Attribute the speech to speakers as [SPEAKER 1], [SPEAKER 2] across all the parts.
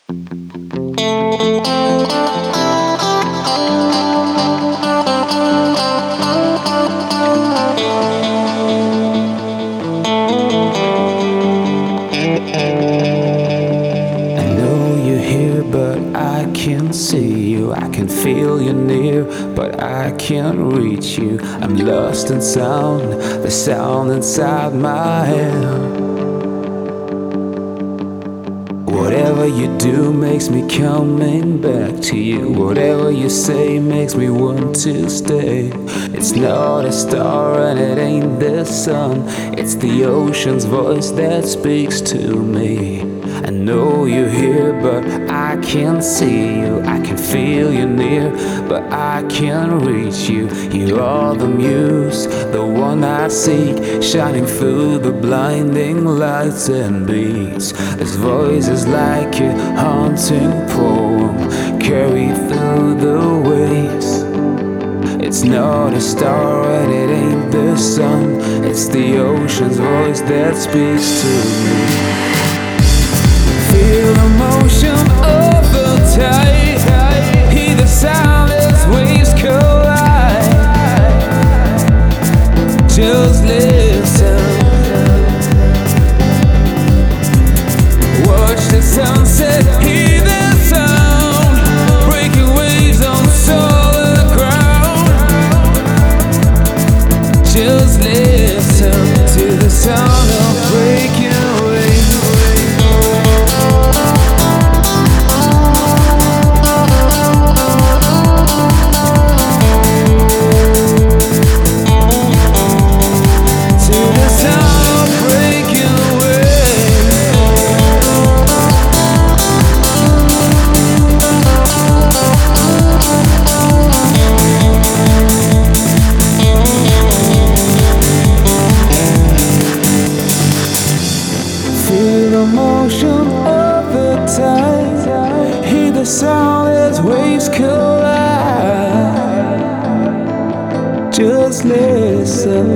[SPEAKER 1] But I can't see you. I can feel you near, but I can't reach you. I'm lost in sound, the sound inside my head. Whatever you do makes me coming back to you. Whatever you say makes me want to stay. It's not a star and it ain't the sun. It's the ocean's voice that speaks to me. I know you're here, but I can't see you. I can feel you near, but I can't reach you. You are the muse, the one I seek, shining through the blinding lights and beats. This voice is like a haunting poem, carried through the waves. It's not a star and it ain't the sun. It's the ocean's voice that speaks to me. Feel the motion of the tide, hear the sound as waves collide. Just listen, watch the sunset, hear the sound, breaking waves on solid ground. Just listen to the sound of breaking waves. Motion of the tide, hear the sound as waves collide. Just listen,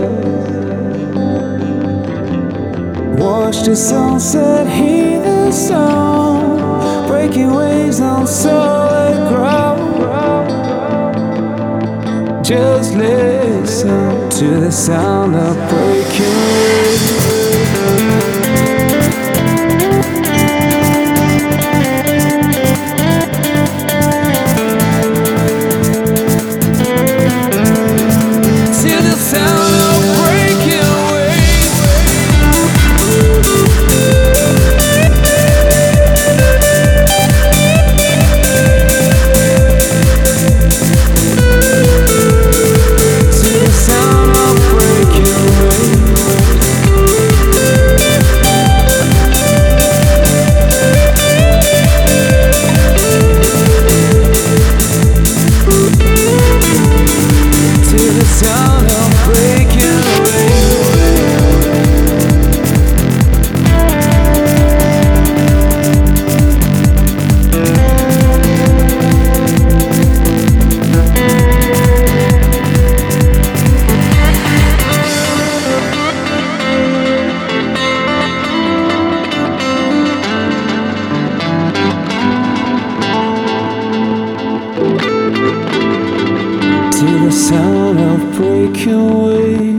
[SPEAKER 1] watch the sunset, hear the sound, breaking waves on solid ground. Just listen to the sound of breaking waves. To the sound of breaking waves.